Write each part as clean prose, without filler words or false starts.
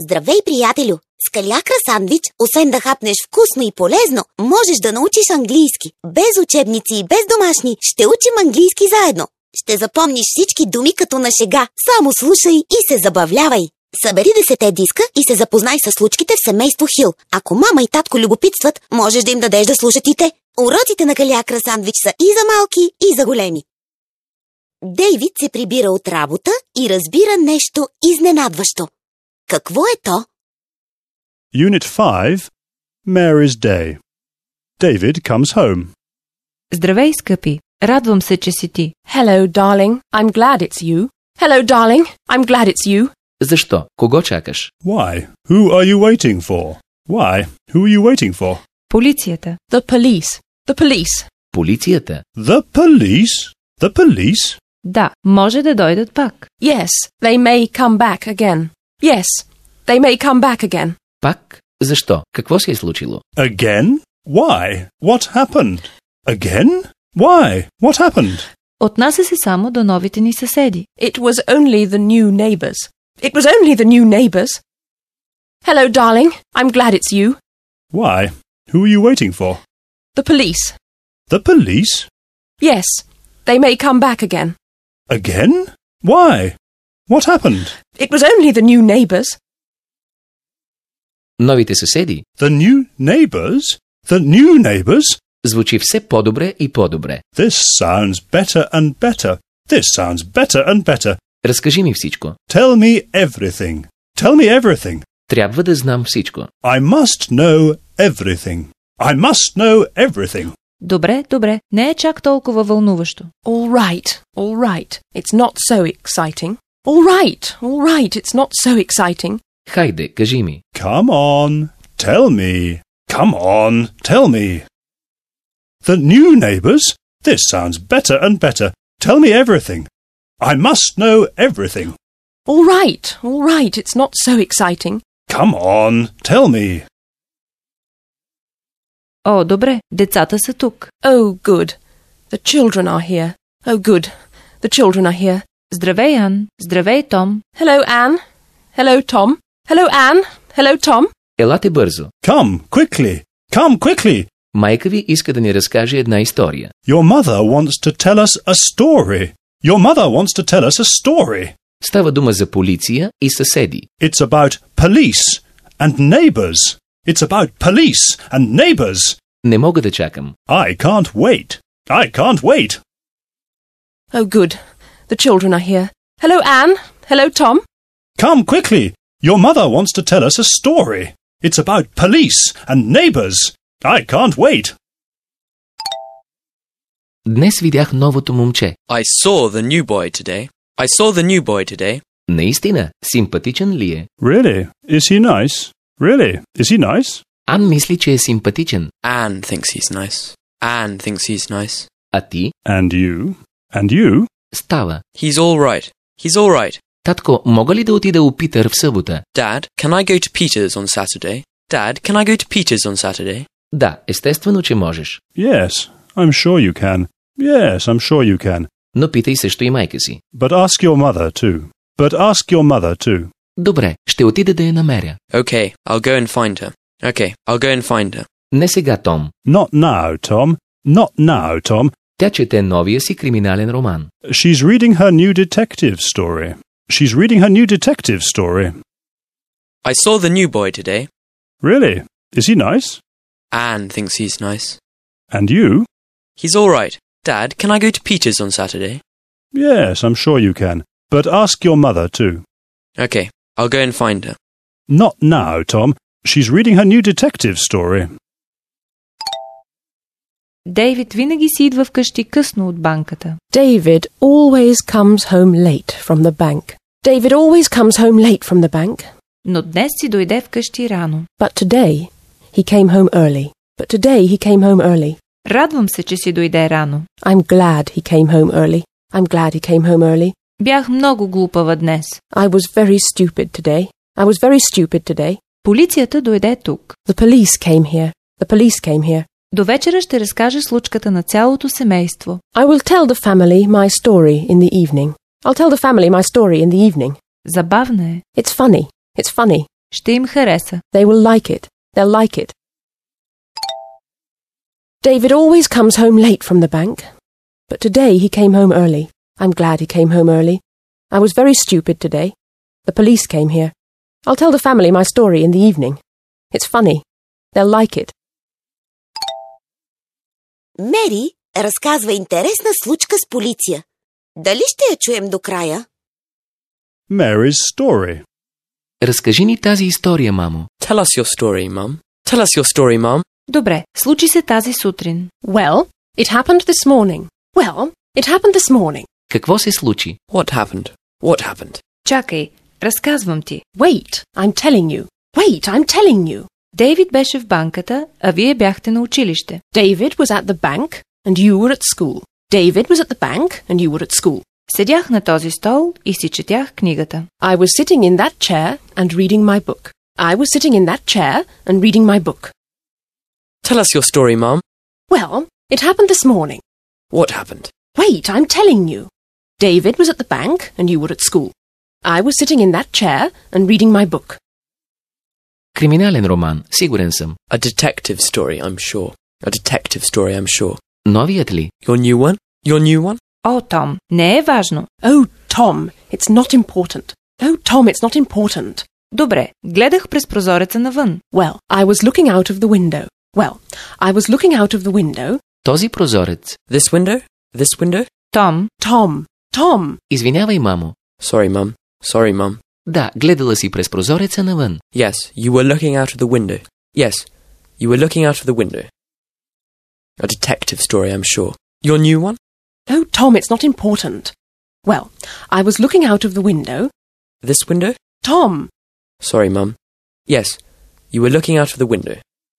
Здравей, приятелю! С калиакра сандвич, освен да хапнеш вкусно и полезно, можеш да научиш английски. Без учебници и без домашни ще учим английски заедно. Ще запомниш всички думи като на шега. Само слушай и се забавлявай. Събери 10 диска и се запознай с случките в семейство Хил. Ако мама и татко любопитстват, можеш да им дадеш да слушат и те. Уроците на калиакра сандвич са и за малки, и за големи. Дейвид се прибира от работа и разбира нещо изненадващо. Какво е то? Unit 5, Mary's Day. David comes home. Здравей, скъпи! Радвам се, че си ти. Hello, darling. I'm glad it's you. Hello, darling. I'm glad it's you. Защо? Кого чакаш? Why? Who are you waiting for? Why? Who are you waiting for? Полицията. The police. The police. Полицията. The police? The police? Да, може да дойдат пак. Yes, they may come back again. Yes, they may come back again. Пак? Защо? Какво се е случило? Again? Why? What happened? Again? Why? What happened? Отнася се само до новите ни съседи. It was only the new neighbors. It was only the new neighbors. Hello, darling. I'm glad it's you. Why? Who are you waiting for? The police. The police? Yes, they may come back again. Again? Why? What happened? It was only the new neighbors. Новите съседи. The new neighbors? The new neighbors? Звучи все по-добре и по-добре. This sounds better and better. This sounds better and better. Разкажи ми всичко. Tell me everything. Tell me everything. Трябва да знам всичко. I must know everything. I must know everything. Добре, добре. Не е чак толкова вълнуващо. All right. It's not so exciting. All right. It's not so exciting. Хайде, кажи ми. Come on, tell me. Come on, tell me. The new neighbors? This sounds better and better. Tell me everything. I must know everything. All right. It's not so exciting. Come on, tell me. О, добре. Децата са тук. Oh, good. The children are here. Oh, good. The children are here. Здравей, Ан. Здравей, Том. Hello, Anne. Hello, Tom. Hello, Anne. Hello, Tom. Елате бързо. Come, quickly. Come, quickly. Майка ви иска да ни разкаже една история. Your mother wants to tell us a story. Your mother wants to tell us a story. Става дума за полиция и съседи. It's about police and neighbors. It's about police and neighbors. Не мога да чакам. I can't wait. I can't wait. Oh, good. The children are here. Hello, Anne. Hello, Tom. Come quickly. Your mother wants to tell us a story. It's about police and neighbors. I can't wait. Днес видях новото момче. I saw the new boy today. I saw the new boy today. Наистина, симпатичен ли е? Really? Is he nice? Really? Is he nice? Ан мисли, че е симпатичен. Anne thinks he's nice. Anne thinks he's nice. А ти? And you? And you? Става. He's all right. He's all right. Татко, мога ли да отида у Питър в събота? Dad, can I go to Peter's on Saturday? Dad, can I go to Peter's on Saturday? Да, естествено, че можеш. Yes, I'm sure you can. Yes, I'm sure you can. Но питай също и майка си. But ask your mother too. But ask your mother too. Добре, ще отида да я намеря. Okay, I'll go and find her. Okay, I'll go and find her. Не сега, Том. Not now, Tom. Not now, Tom. Тя чете новия си криминален роман. She's reading her new detective story. She's reading her new detective story. I saw the new boy today. Really? Is he nice? Anne thinks he's nice. And you? He's all right. Dad, can I go to Peter's on Saturday? Yes, I'm sure you can. But ask your mother too. Okay, I'll go and find her. Not now, Tom. She's reading her new detective story. Дейвид винаги си идва вкъщи късно от банката. David always comes home late from the bank. David always comes home late from the bank. Но днес си дойде вкъщи рано. But today he came home early. Радвам се, че си дойде рано. I'm glad he came home early. Бях много глупава днес. I was very stupid today. Полицията дойде тук. The police came here. До вечера ще разкажа случката на цялото семейство. I will tell the family my story in the evening. Забавна е. It's funny. Ще им хареса. They will like it. They'll like it. David always comes home late from the bank. But today he came home early. I'm glad he came home early. I was very stupid today. The police came here. I'll tell the family my story in the evening. It's funny. They'll like it. Мери разказва интересна случка с полиция. Дали ще я чуем до края? Mary's story. Разкажи ни тази история, мамо. Tell us your story, Mum. Tell us your story, Mum. Добре, случи се тази сутрин. Well, it happened this morning. Well, it happened this morning. Какво се случи? What happened? What happened? Чакай, разказвам ти. Wait, I'm telling you. Wait, I'm telling you. Дейвид беше в банката, а вие бяхте на училище. David was at the bank, and you were at school. David was at the bank, and you were at school. Седях на този стол и си четях книгата. I was sitting in that chair and reading my book. I was sitting in that chair and reading my book. Tell us your story, Mum. Well, it happened this morning. What happened? Wait, I'm telling you. David was at the bank, and you were at school. I was sitting in that chair and reading my book. Криминален роман, сигурен съм. A detective story, I'm sure. A detective story, I'm sure. Новият ли? Your new one? Your new one? О, Том, не е важно. Oh, Tom, it's not important. Oh, Tom, it's not important. Добре, гледах през прозореца навън. Well, I was looking out of the window. Well, I was looking out of the window. Този прозорец. This window? This window? Том, Tom. Извинявай, мамо. Sorry, Mum. Sorry, Mum. Да, гледала си през прозореца навън. Yes, you were looking out of the window. Yes, you were looking out of the window. A detective story, I'm sure. Your new one? Oh, Tom, it's not important. Well, I was looking out of the window. This window? Tom. Sorry, Mum. Yes, you were looking out of the window.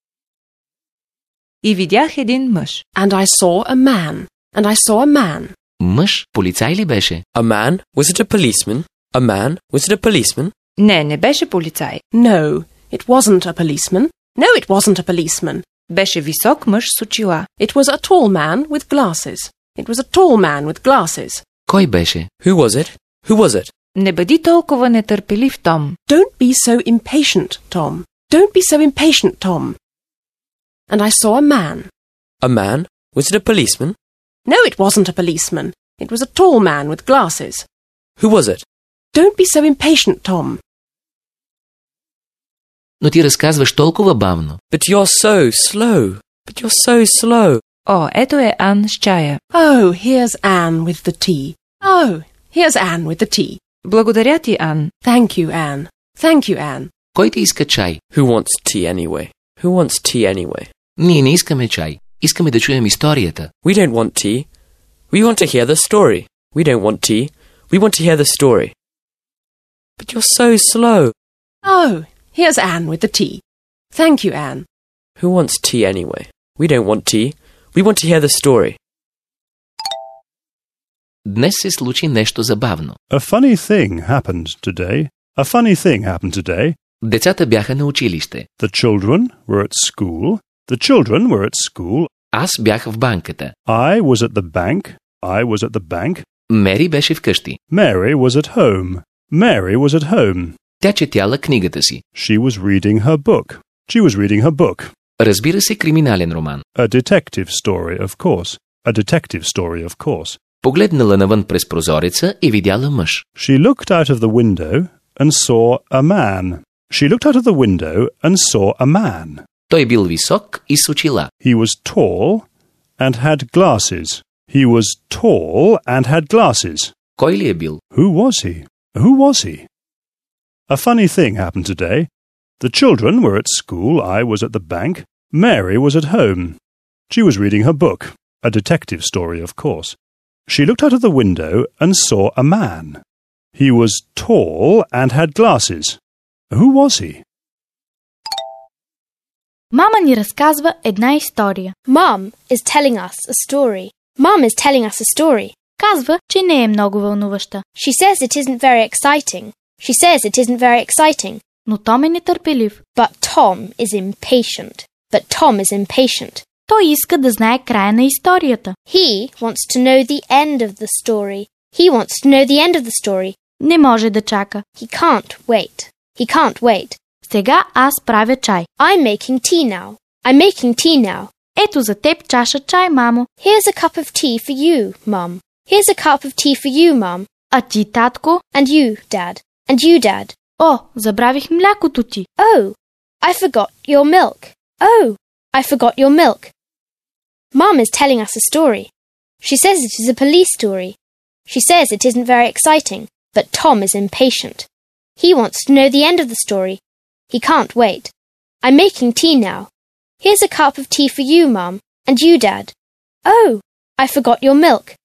и видях един мъж. And I saw a man. Мъж? Полицай ли беше? A man? Was it a policeman? A man? Was it a policeman? Не беше полицай. No, it wasn't a policeman. No, it wasn't a policeman. Беше висок мъж с очила. It was a tall man with glasses. It was a tall man with glasses. Кой беше? Who was it? Who was it? Не бъди толкова нетърпелив, Том. Don't be so impatient, Tom. Don't be so impatient, Tom. And I saw a man. A man? Was it a policeman? No, it wasn't a policeman. It was a tall man with glasses. Who was it? Don't be so impatient, Tom. Но ти разказваш толкова бавно. But you're so slow. But you're so slow. О, ето е Ан с чая. Oh, here's Anne with the tea. Oh, here's Anne with the tea. Благодаря ти, Ан. Thank you, Anne. Thank you, Anne. Кой ти иска чай? Who wants tea anyway? Who wants tea anyway? Ние не искаме чай. Искаме да чуем историята. We don't want tea. We want to hear the story. We don't want tea. We want to hear the story. But you're so slow. Oh, here's Anne with the tea. Thank you, Anne. Who wants tea anyway? We don't want tea. We want to hear the story. Днес се случи нещо забавно. A funny thing happened today. A funny thing happened today. Децата бяха на училище. The children were at school. The children were at school. Аз бях в банката. I was at the bank. I was at the bank. Мери беше вкъщи. Mary was at home. Mary was at home. Тя четяла книгата си. She was reading her book. She was reading her book. Разбира се, криминален роман. A detective story, of course. A detective story, of course. Погледнала навън през прозореца и видяла мъж. She looked out of the window and saw a man. She looked out of the window and saw a man. Той бил висок и с очила. He was tall and had glasses. He was tall and had glasses. Кой ли е бил? Who was he? Who was he? A funny thing happened today. The children were at school. I was at the bank. Mary was at home. She was reading her book. A detective story, of course. She looked out of the window and saw a man. He was tall and had glasses. Who was he? Мама ни разказва една история. Mom is telling us a story. Mom is telling us a story. Казва, че не е много вълнуваща. She says it isn't very exciting. She says it isn't very exciting. Но Том е нетърпелив. But Tom is impatient. But Tom is impatient. Той иска да знае края на историята. He wants to know the end of the story. He wants to know the end of the story. Не може да чака. He can't wait. He can't wait. Сега аз правя чай. I'm making tea now. I'm making tea now. Ето за теб чаша чай, мамо. Here's a cup of tea for you, Mum. Here's a cup of tea for you, Mum. А ти, татко? And you, Dad. And you, Dad. О, забравих млякото ти. Oh, I forgot your milk. Oh, I forgot your milk. Mum is telling us a story. She says it is a police story. She says it isn't very exciting, but Tom is impatient. He wants to know the end of the story. He can't wait. I'm making tea now. Here's a cup of tea for you, Mum. And you, Dad. Oh, I forgot your milk.